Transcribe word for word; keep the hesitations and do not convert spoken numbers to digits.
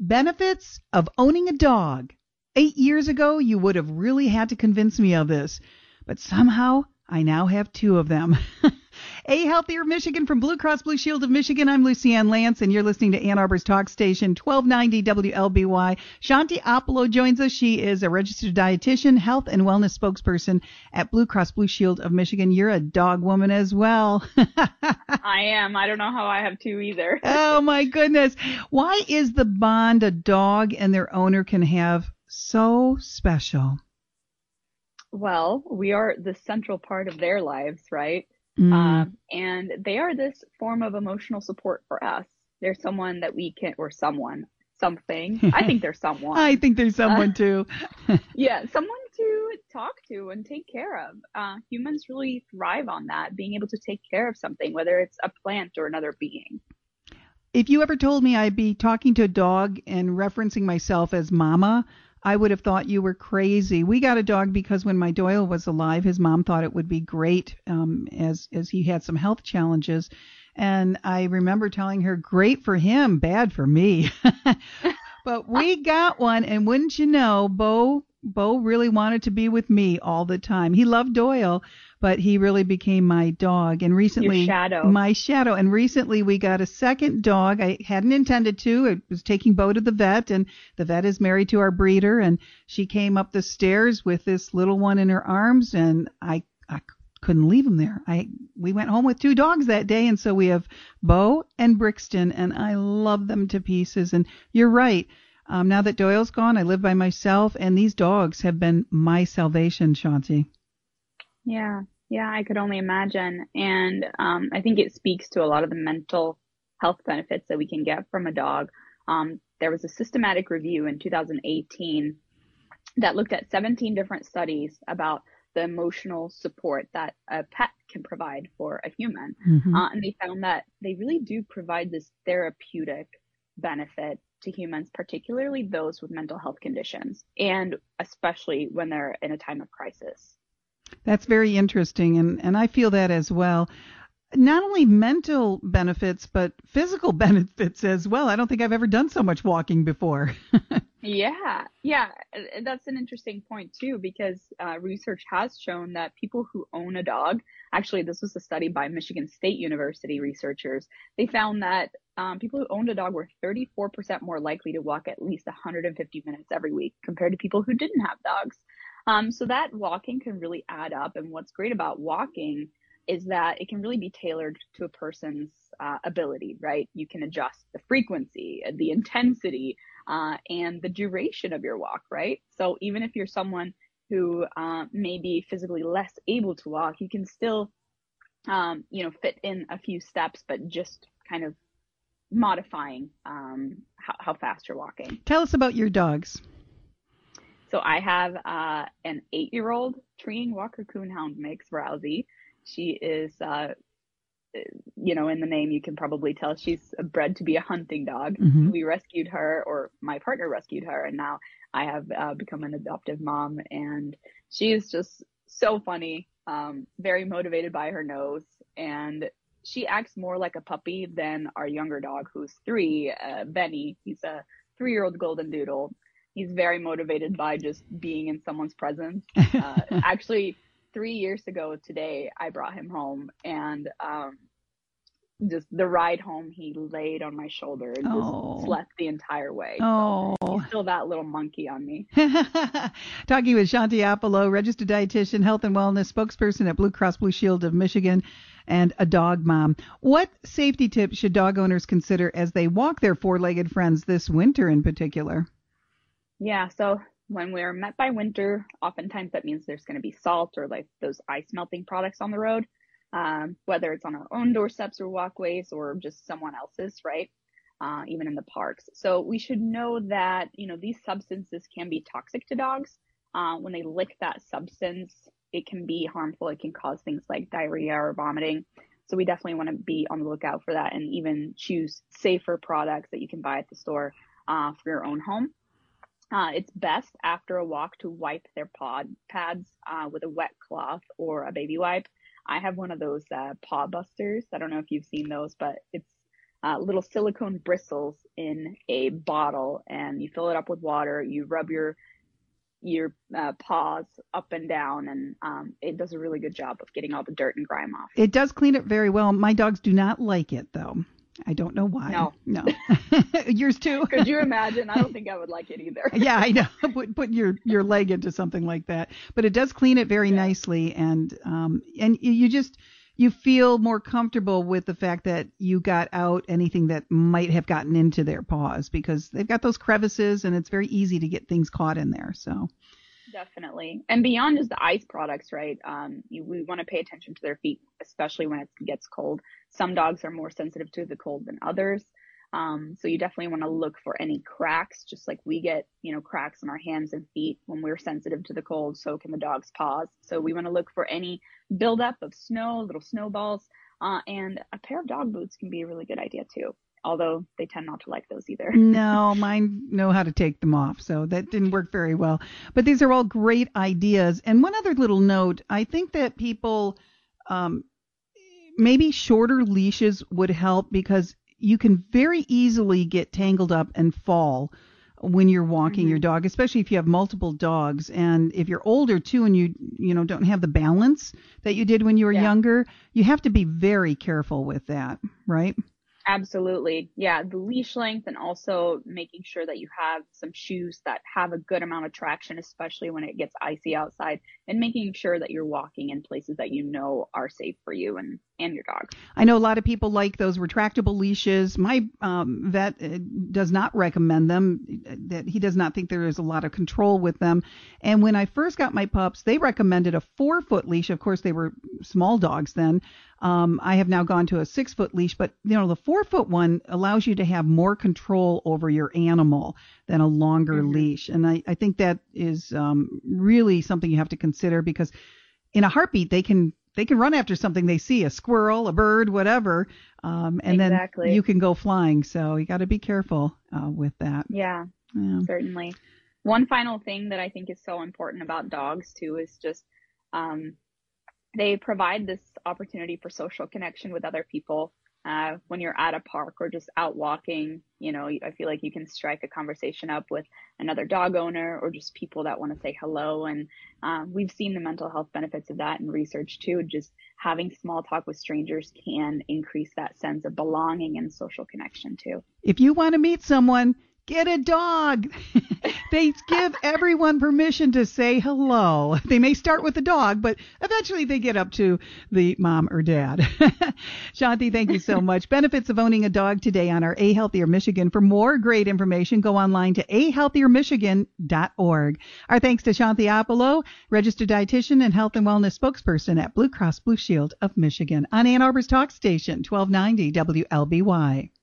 Benefits of owning a dog. Eight years ago, you would have really had to convince me of this, but somehow I now have two of them. A Healthier Michigan from Blue Cross Blue Shield of Michigan. I'm Lucy Ann Lance, and you're listening to Ann Arbor's Talk Station, twelve ninety W L B Y. Shanti Apollo joins us. She is a registered dietitian, health and wellness spokesperson at Blue Cross Blue Shield of Michigan. You're a dog woman as well. I am. I don't know how I have two either. Oh, my goodness. Why is the bond a dog and their owner can have so special? Well, we are the central part of their lives, right? Mm. Um, and they are this form of emotional support for us. They're someone that we can, or someone, something. I think they're someone. I think there's someone uh, too. Yeah, someone to talk to and take care of. Uh, humans really thrive on that, being able to take care of something, whether it's a plant or another being. If you ever told me I'd be talking to a dog and referencing myself as mama, I would have thought you were crazy. We got a dog because when my Doyle was alive, his mom thought it would be great um, as as he had some health challenges. And I remember telling her, great for him, bad for me. But we got one, and wouldn't you know, Bo Bo really wanted to be with me all the time. He loved Doyle, but he really became my dog. And recently, Your shadow. my shadow. And recently we got a second dog. I hadn't intended to. I was taking Bo to the vet, and the vet is married to our breeder. And she came up the stairs with this little one in her arms, and I, I couldn't leave him there. I we went home with two dogs that day, and so we have Bo and Brixton, and I love them to pieces. And you're right. Um, now that Doyle's gone, I live by myself, and these dogs have been my salvation, Shanti. Yeah, yeah, I could only imagine. And um, I think it speaks to a lot of the mental health benefits that we can get from a dog. Um, there was a systematic review in two thousand eighteen that looked at seventeen different studies about the emotional support that a pet can provide for a human. Mm-hmm. Uh, and they found that they really do provide this therapeutic benefit to humans, particularly those with mental health conditions, and especially when they're in a time of crisis. That's very interesting, and, and I feel that as well. Not only mental benefits, but physical benefits as well. I don't think I've ever done so much walking before. Yeah, yeah, that's an interesting point too, because uh, research has shown that people who own a dog, actually this was a study by Michigan State University researchers, they found that um, people who owned a dog were thirty-four percent more likely to walk at least one hundred fifty minutes every week compared to people who didn't have dogs. Um, so that walking can really add up, and what's great about walking is that it can really be tailored to a person's uh, ability, right? You can adjust the frequency, the intensity, uh, and the duration of your walk, right? So even if you're someone who uh, may be physically less able to walk, you can still, um, you know, fit in a few steps, but just kind of modifying um, how, how fast you're walking. Tell us about your dogs. So I have uh, an eight-year-old Treeing Walker Coonhound mix, Rousey. She is, uh, you know, in the name, you can probably tell she's bred to be a hunting dog. Mm-hmm. We rescued her, or my partner rescued her, and now I have uh, become an adoptive mom. And she is just so funny, um, very motivated by her nose. And she acts more like a puppy than our younger dog, who's three, uh, Benny. He's a three-year-old golden doodle. He's very motivated by just being in someone's presence. Uh, actually, three years ago today, I brought him home, and um, just the ride home, he laid on my shoulder and just oh. slept the entire way. Oh. So he's still that little monkey on me. Talking with Shanti Apollo, registered dietitian, health and wellness spokesperson at Blue Cross Blue Shield of Michigan, and a dog mom. What safety tips should dog owners consider as they walk their four-legged friends this winter in particular? Yeah, so when we're met by winter, oftentimes that means there's going to be salt or like those ice melting products on the road, um, whether it's on our own doorsteps or walkways or just someone else's, right? Uh, even in the parks. So we should know that, you know, these substances can be toxic to dogs. Uh, when they lick that substance, it can be harmful. It can cause things like diarrhea or vomiting. So we definitely want to be on the lookout for that and even choose safer products that you can buy at the store uh, for your own home. Uh, it's best after a walk to wipe their paw pads uh, with a wet cloth or a baby wipe. I have one of those uh, paw busters. I don't know if you've seen those, but it's uh, little silicone bristles in a bottle, and you fill it up with water. You rub your your uh, paws up and down, and um, it does a really good job of getting all the dirt and grime off. It does clean it very well. My dogs do not like it, though. I don't know why. No. No. Yours too? Could you imagine? I don't think I would like it either. Yeah, I know. Put, put your, your leg into something like that. But it does clean it very yeah. nicely. And um, and you just, you feel more comfortable with the fact that you got out anything that might have gotten into their paws, because they've got those crevices and it's very easy to get things caught in there. So. Definitely. And beyond just the ice products, right? Um, you, we want to pay attention to their feet, especially when it gets cold. Some dogs are more sensitive to the cold than others. Um, so you definitely want to look for any cracks, just like we get, you know, cracks in our hands and feet when we're sensitive to the cold. So can the dog's paws. So we want to look for any buildup of snow, little snowballs, uh, and a pair of dog boots can be a really good idea too. Although they tend not to like those either. No, mine know how to take them off, so that didn't work very well. But these are all great ideas. And one other little note, I think that people, um, maybe shorter leashes would help, because you can very easily get tangled up and fall when you're walking mm-hmm. your dog, especially if you have multiple dogs. And if you're older too, and you, you know, don't have the balance that you did when you were yeah. younger, you have to be very careful with that, right? Absolutely. Yeah. The leash length, and also making sure that you have some shoes that have a good amount of traction, especially when it gets icy outside, and making sure that you're walking in places that you know are safe for you and, and your dog. I know a lot of people like those retractable leashes. My um, vet does not recommend them, that he does not think there is a lot of control with them. And when I first got my pups, they recommended a four foot leash. Of course, they were small dogs then. Um, I have now gone to a six foot leash, but you know, the four foot one allows you to have more control over your animal than a longer mm-hmm. leash. And I, I think that is um, really something you have to consider, because in a heartbeat, they can, they can run after something they see, a squirrel, a bird, whatever. Um, and exactly. then you can go flying. So you got to be careful uh, with that. Yeah, yeah, certainly. One final thing that I think is so important about dogs too is just, um, they provide this opportunity for social connection with other people. Uh, when you're at a park or just out walking, you know, I feel like you can strike a conversation up with another dog owner, or just people that want to say hello. And um, we've seen the mental health benefits of that in research too. Just having small talk with strangers can increase that sense of belonging and social connection too. If you want to meet someone, get a dog. They give everyone permission to say hello. They may start with the dog, but eventually they get up to the mom or dad. Shanti, thank you so much. Benefits of owning a dog today on our A Healthier Michigan. For more great information, go online to a healthier michigan dot org. Our thanks to Shanti Apollo, registered dietitian and health and wellness spokesperson at Blue Cross Blue Shield of Michigan, on Ann Arbor's Talk Station, twelve ninety W L B Y.